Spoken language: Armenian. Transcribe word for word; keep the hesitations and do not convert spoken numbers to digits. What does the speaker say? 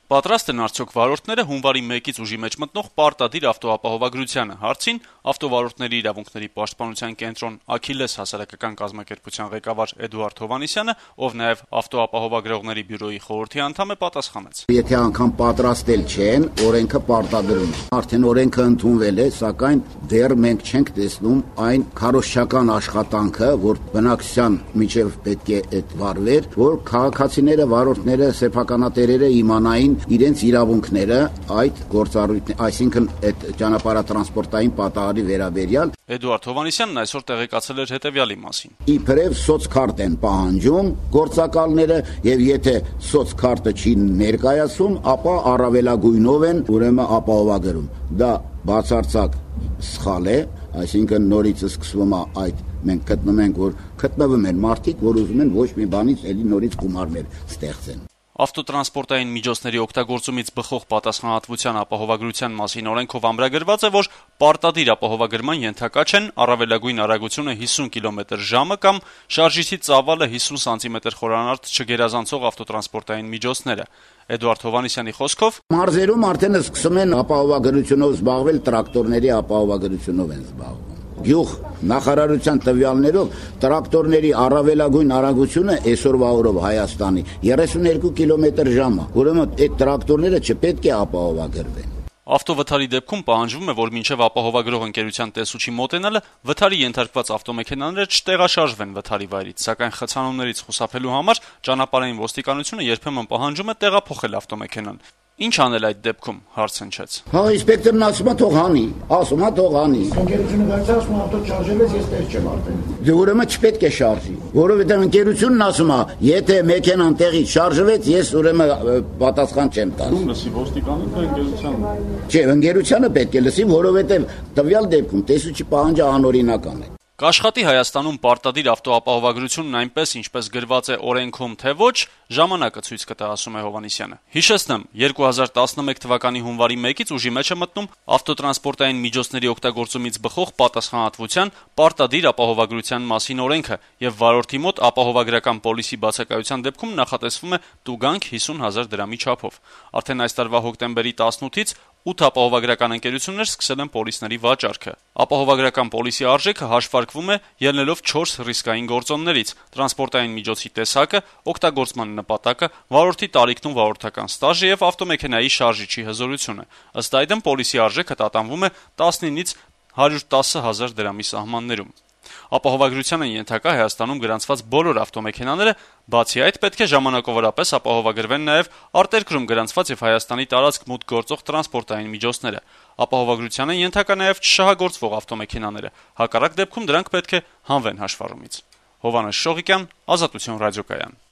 Պատրաստ են արդյոք վարորդները հունվարի մեկից ուժի մեջ մտնող պարտադիր ավտոապահովագրությանը։ Հարցին Ավտովարորդների իրավունքների պաշտպանության կենտրոն «Աքիլես» հասարակական կազմակերպության ղեկավար Էդուարդ Հովհաննիսյանը, ով նաև ավտոապահովագրողների բյուրոյի խորհրդի անդամ է, պատասխանեց. Եթե անգամ պատրաստել չեն, օրենքը պարտադրում է։ Արդեն օրենքը ընդունվել է, սակայն դեռ մենք չենք տեսնում այն քարոզչական աշխատանքը, որ բնակչության միջև պետք է այդ վարվեր, որ քաղաքացիները, վարորդները, սեփականատերերը իմանային իրենց իրավունքները այդ գործառույթ, այսինքն այդ ճանապարհատրանսպորտային պատահարի վերաբերյալ։ Էդուարդ Հովհաննիսյանն այսօր տեղեկացել էր հետևյալի մասին. Իբրև սոցքարտ են պահանջում գործակալները, եւ եթե սոցքարտը չի ներկայացում, ապա առավելագույնով են ուրեմն ապահովագրում։ Դա բացարձակ սխալ է, այսինքն նորից սկսվում է այդ մենք գտնում ենք, որ գտնվում են մարդիկ, որ ուզում են ոչ մի բանից էլի նորից գումարներ ստեղծեն։ Ավտոտրանսպորտային միջոցների օգտագործումից բխող պատասխանատվության ապահովագրության մասին օրենքով ամրագրված է, որ պարտադիր ապահովագրման ենթակա չեն առավելագույն արագությունը հիսուն կիլոմետր ժամը կամ շարժիչի ծավալը հիսուն սանտիմետր խորանարդ չգերազանցող ավտոտրանսպորտային միջոցները։ Էդուարդ Հովհաննիսյանի խոսքով մարզերում արդեն սկսում են ապահովագրությունով զբաղվել, տրակտորների ապահովագրությունով են զբաղվում։ Գյուղ նախարարության տվյալներով տրակտորների առավելագույն արագությունը այսօրվա օրով Հայաստանի երեսունհինգ կիլոմետր ժամը։ Ուրեմն այդ տրակտորները չպետք է ապահովագրվեն։ Ավտովթարի դեպքում պահանջվում է, որ մինչև ապահովագրող ընկերության տեսուչի մոտենալը վթարի ենթարկված ավտոմեքենաները չտեղաշարժվեն վթարի վայրից, սակայն խցանումներից խուսափելու համար ճանապարհային ոստիկանությունը երբեմն պահանջում է տեղափոխել ավտոմեքենան։ Ինչ անել այդ դեպքում, հարց հնչեց։ Հա, ինսպեկտորն ասում է թող հանի, ասում է թող հանի։ Ընկերությունը գալիս ասում է ավտո շարժելես, ես տեղ չեմ արդեն։ Դե ուրեմն չպետք է շարժի, որովհետև ընկերությունն ասում է, եթե մեքենան տեղից շարժվեց, ես ուրեմն պատասխան չեմ տալու։ Լսի ոստիկանը թե ընկերությանը։ Չէ, ընկերությանը պետք է լսի, որովհետև տվյալ դեպքում տեսուչի պահանջը անօրինական է։ Կաշխատի Հայաստանում պարտադիր ավտոապահովագրությունն այնպես, ինչպես գրված է օրենքում, թե ոչ, ժամանակը ցույց կտա, ասում է Հովհաննիսյանը։ Հիշեցնեմ, երկու հազար տասնմեկ թվականի հունվարի մեկից ուժի մեջ է մտնում ավտոտրանսպորտային միջոցների օգտագործումից բխող պատասխանատվության պարտադիր ապահովագրության մասին օրենքը, եւ վարորդի մոտ ապահովագրական պոլիսի բացակայության դեպքում նախատեսվում է տուգանք հիսուն հազար դրամի չափով։ Արդեն այս տարվա հոկտեմբերի տասնութից ութ ապահովագրական ընկերություններ սկսել են պոլիսների վաճառքը։ Ապահովագրական պոլիսի արժեքը հաշվարկվում է ելնելով չորս ռիսկային գործոններից՝ տրանսպորտային միջոցի տեսակը, օգտագործման նպատակը, վարորդի տարիքն ու վարորդական ստաժը եւ ավտոմեքենայի շարժիչի հզորությունը։ Ըստ այդմ պոլիսի արժեքը տատանվում է տասնինից հարյուր տասը հազար դրամի սահմաններում։ Ապահովագրության են ենթակա Հայաստանում գրանցված բոլոր ավտոմեքենաները, բացի այդ պետք է ժամանակավորապես ապահովագրվեն նաև արտերկրում գրանցված եւ Հայաստանի տարածք մուտք գործող տրանսպորտային միջոցները։ Ապահովագրության են ենթակա նաև չշահագործվող ավտոմեքենաները, հակառակ դեպքում դրանք պետք է հանվեն հաշվառումից։ Հովհաննես Շողիկյան, Ազատություն ռադիոկայան։